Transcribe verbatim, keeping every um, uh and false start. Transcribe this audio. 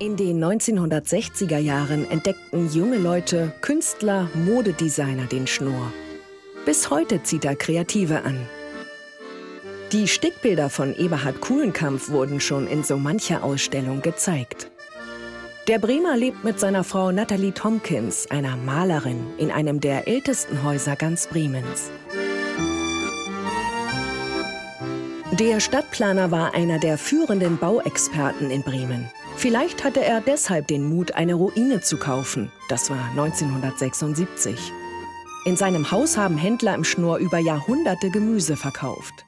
In den neunzehnhundertsechziger Jahren entdeckten junge Leute, Künstler, Modedesigner den Schnorr. Bis heute zieht er Kreative an. Die Stickbilder von Eberhard Kulenkampff wurden schon in so mancher Ausstellung gezeigt. Der Bremer lebt mit seiner Frau Natalie Tomkins, einer Malerin, in einem der ältesten Häuser ganz Bremens. Der Stadtplaner war einer der führenden Bauexperten in Bremen. Vielleicht hatte er deshalb den Mut, eine Ruine zu kaufen. Das war neunzehnhundertsechsundsiebzig. In seinem Haus haben Händler im Schnorr über Jahrhunderte Gemüse verkauft.